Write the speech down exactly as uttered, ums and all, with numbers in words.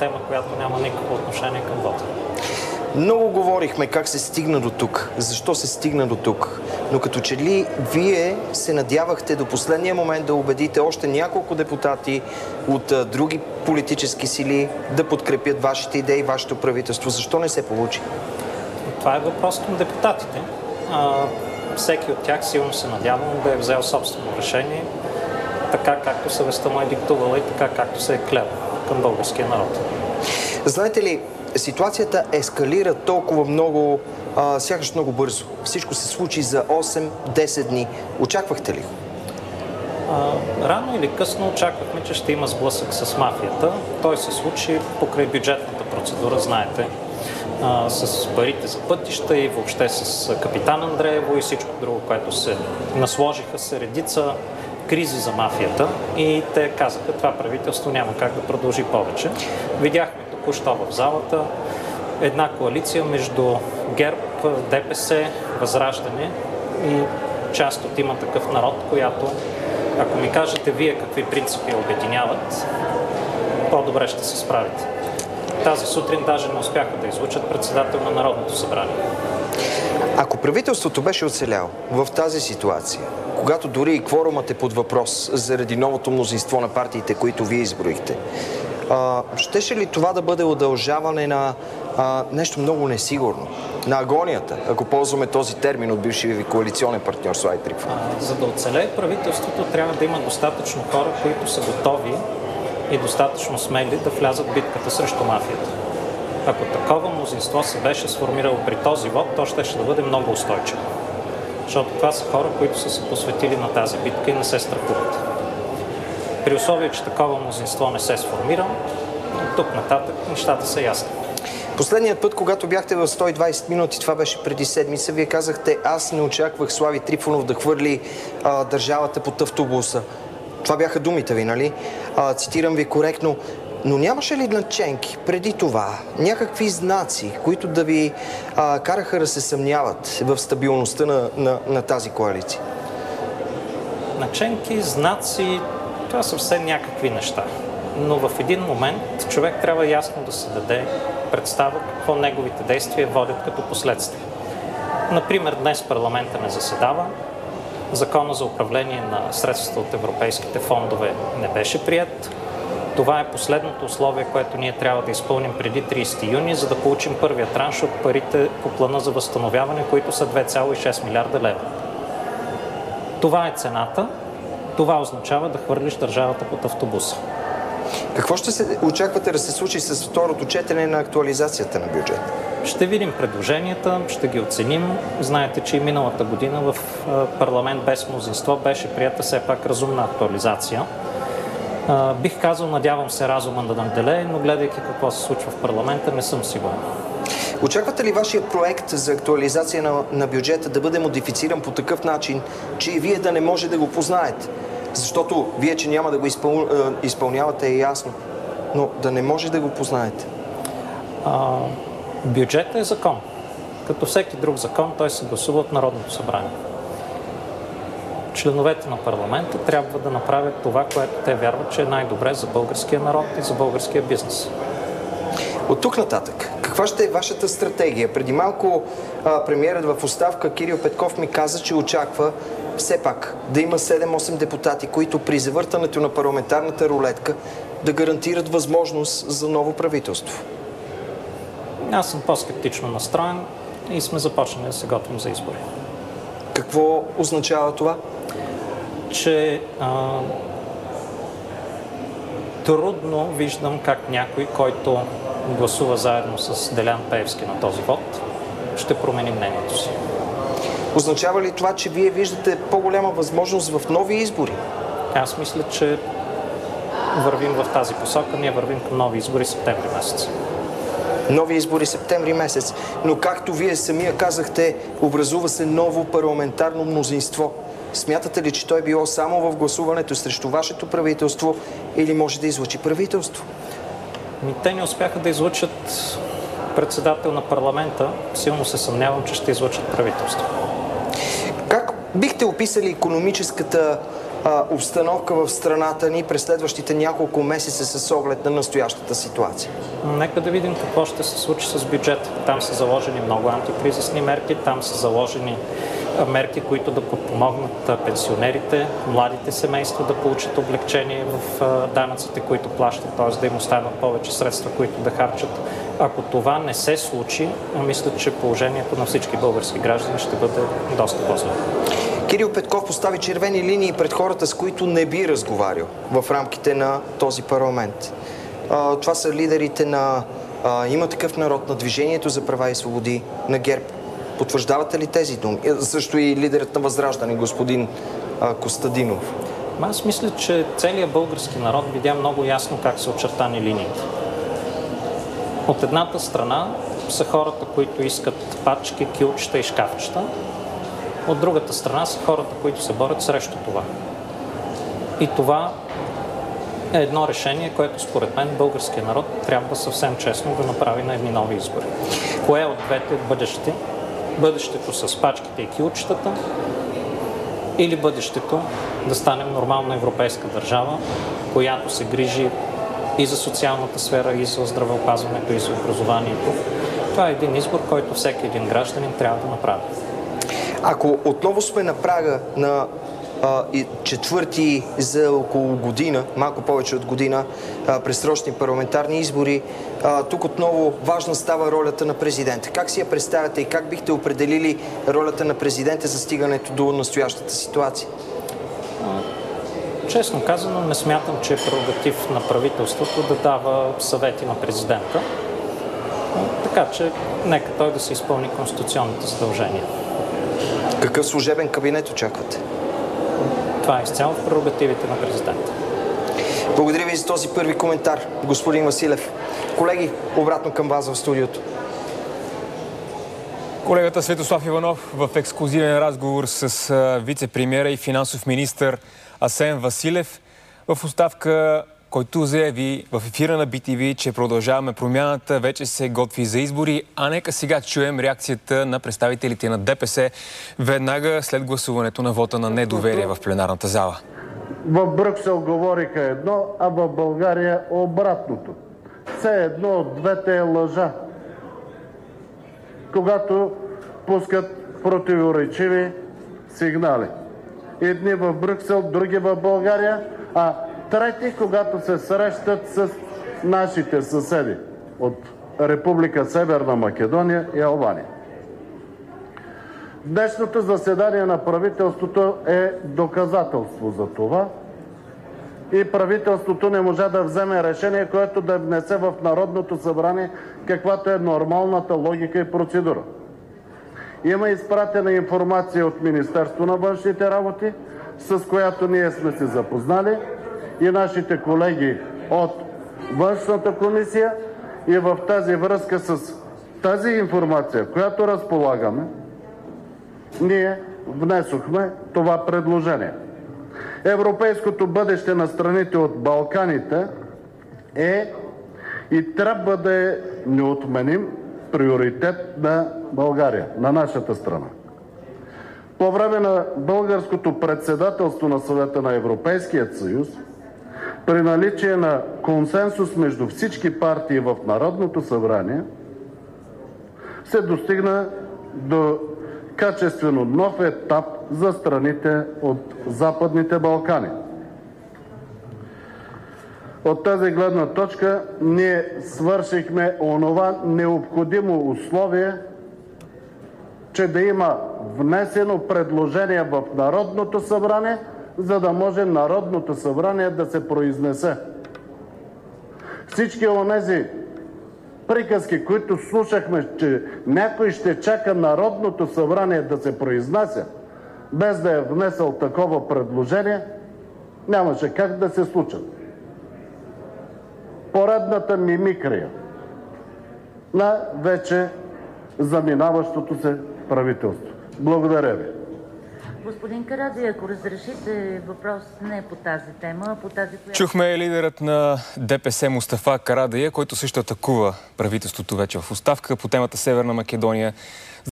тема, която няма никакво отношение към вода. Много говорихме как се стигна до тук, защо се стигна до тук, но като че ли вие се надявахте до последния момент да убедите още няколко депутати от а, други политически сили да подкрепят вашите идеи, вашето правителство. Защо не се получи? Това е въпрос към депутатите. А, всеки от тях силно се надявам да е взел собствено решение, така както съвестта му е диктувала и така както се е клел към българския народ. Знаете ли, ситуацията ескалира толкова много, а, сякаш много бързо. Всичко се случи за осем-десет дни. Очаквахте ли? А, рано или късно очаквахме, че ще има сблъсък с мафията. Той се случи покрай бюджетната процедура, знаете, а, с парите за пътища и въобще с Капитан Андреево и всичко друго, което се насложиха се редица кризи за мафията и те казаха, това правителство няма как да продължи повече. Видяхме току-що в залата една коалиция между ГЕРБ, ДПС, Възраждане и част от Има такъв народ, която, ако ми кажете вие какви принципи обединяват, по-добре ще се справите. Тази сутрин даже не успяха да излучат председател на Народното събрание. Ако правителството беше оцеляло в тази ситуация, когато дори и кворумът е под въпрос заради новото мнозинство на партиите, които вие изброихте, а, щеше ли това да бъде удължаване на а, нещо много несигурно? На агонията, ако ползваме този термин от бившия ви коалиционен партньор Слави Трифонов? За да оцелее правителството, трябва да има достатъчно хора, които са готови и достатъчно смели да влязат в битката срещу мафията. Ако такова мнозинство се беше сформирало при този вод, то ще, ще да бъде много устойчиво. Защото това са хора, които са се посветили на тази битка и не се страхуват. При условие, че такова мнозинство не се сформира, от тук нататък нещата са ясни. Последният път, когато бяхте в сто и двадесет минути, това беше преди седмица, вие казахте, аз не очаквах Слави Трифонов да хвърли а, държавата под автобуса. Това бяха думите ви, нали? А, цитирам ви коректно. Но нямаше ли наченки преди това, някакви знаци, които да ви а, караха да се съмняват в стабилността на, на, на тази коалиция? Наченки, знаци, това са все някакви неща. Но в един момент човек трябва ясно да се даде представа какво неговите действия водят като последствие. Например, днес парламента не заседава, Закона за управление на средствата от европейските фондове не беше приет. Това е последното условие, което ние трябва да изпълним преди тридесети юни, за да получим първия транш от парите по плана за възстановяване, които са две цяло и шест милиарда лева. Това е цената. Това означава да хвърлиш държавата под автобуса. Какво ще се очаквате да се случи с второто четене на актуализацията на бюджет? Ще видим предложенията, ще ги оценим. Знаете, че и миналата година в парламент без мнозинство беше прията все пак разумна актуализация. Uh, бих казал, надявам се разума да наделее, но гледайки какво се случва в парламента, не съм сигурен. Очаквате ли вашия проект за актуализация на, на бюджета да бъде модифициран по такъв начин, че и вие да не може да го познаете? Защото вие, че няма да го изпъл... изпълнявате, е ясно, но да не може да го познаете. Uh, бюджетът е закон. Като всеки друг закон, той се гласува от Народното събрание. Членовете на парламента трябва да направят това, което те вярват, че е най-добре за българския народ и за българския бизнес. От тук нататък, каква ще е вашата стратегия? Преди малко а, премиерът в оставка Кирил Петков ми каза, че очаква все пак да има седем-осем депутати, които при завъртането на парламентарната рулетка да гарантират възможност за ново правителство. Аз съм по-скептично настроен и сме започнали да се готвим за избори. Какво означава това? Че а, трудно виждам как някой, който гласува заедно с Делян Пеевски на този вод, ще промени мнението си. Означава ли това, че вие виждате по-голяма възможност в нови избори? Аз мисля, че вървим в тази посока. Ние вървим към нови избори септември месец. Нови избори септември месец. Но както вие самия казахте, образува се ново парламентарно мнозинство. Смятате ли, че той е било само в гласуването срещу вашето правителство или може да излъчи правителство? Ми, те не успяха да излъчат председател на парламента. Силно се съмнявам, че ще излъчат правителство. Как бихте описали икономическата а, обстановка в страната ни през следващите няколко месеца с оглед на настоящата ситуация? Нека да видим какво ще се случи с бюджета. Там са заложени много антикризисни мерки, там са заложени мерки, които да подпомогнат пенсионерите, младите семейства да получат облегчение в данъците, които плащат, т.е. да им останат повече средства, които да харчат. Ако това не се случи, мисля, че положението на всички български граждани ще бъде доста по-зле. Кирил Петков постави червени линии пред хората, с които не би разговарял в рамките на този парламент. Това са лидерите на Има такъв народ, на Движението за права и свободи, на ГЕРБ. Потвърждавате ли тези думи? Също и лидерът на Възраждане, господин Костадинов. Аз мисля, че целият български народ видя много ясно как са очертани линиите. От едната страна са хората, които искат пачки, килчета и шкафчета. От другата страна са хората, които се борят срещу това. И това е едно решение, което според мен българския народ трябва съвсем честно да направи на едни нови избори. Кое от двете бъдещи? Бъдещето с пачките и килчетата или бъдещето да станем нормална европейска държава, която се грижи и за социалната сфера, и за здравеопазването, и за образованието. Това е един избор, който всеки един гражданин трябва да направи. Ако отново сме на прага на а, четвърти за около година, малко повече от година, а, предсрочни парламентарни избори, а, тук отново важна става ролята на президента. Как си я представяте и как бихте определили ролята на президента за стигането до настоящата ситуация? Честно казано, не смятам, че е прерогатив на правителството да дава съвети на президента. Така че нека той да се изпълни конституционните задължения. Какъв служебен кабинет очаквате? Това е изцяло в прерогативите на президента. Благодаря ви за този първи коментар, господин Василев. Колеги, обратно към вас в студиото. Колегата Светослав Иванов в ексклузивен разговор с вице-премиера и финансов министър Асен Василев в оставка, който заяви в ефира на би ти ви, че Продължаваме промяната вече се готви за избори, а нека сега чуем реакцията на представителите на ДПС веднага след гласуването на вота на недоверие в пленарната зала. В Брюксел говориха едно, а в България обратното. Все едно от двете е лъжа. Когато пускат противоречиви сигнали. Едни в Брюксел, други в България, а трети, когато се срещат с нашите съседи от Република Северна Македония и Албания. Днешното заседание на правителството е доказателство за това и правителството не може да вземе решение, което да внесе в Народното събрание, каквато е нормалната логика и процедура. Има изпратена информация от Министерството на външните работи, с която ние сме се запознали, и нашите колеги от Външната комисия, и в тази връзка с тази информация, която разполагаме, ние внесохме това предложение. Европейското бъдеще на страните от Балканите е и трябва да е неотменим приоритет на България, на нашата страна. По време на българското председателство на Съвета на Европейския съюз, при наличие на консенсус между всички партии в Народното събрание, се достигна до качествено нов етап за страните от Западните Балкани. От тази гледна точка ние свършихме онова необходимо условие, че да има внесено предложение в Народното събрание, за да може Народното събрание да се произнесе. Всички онези приказки, които слушахме, че някой ще чака Народното събрание да се произнася, без да е внесъл такова предложение, нямаше как да се случат. Поредната мимикрия на вече заминаващото се правителство. Благодаря ви. Господин Карадайъ, ако разрешите, въпрос не е по тази тема, а по тази, която... Чухме лидерът на ДПС Мустафа Карадайъ, който също атакува правителството вече в оставка по темата Северна Македония.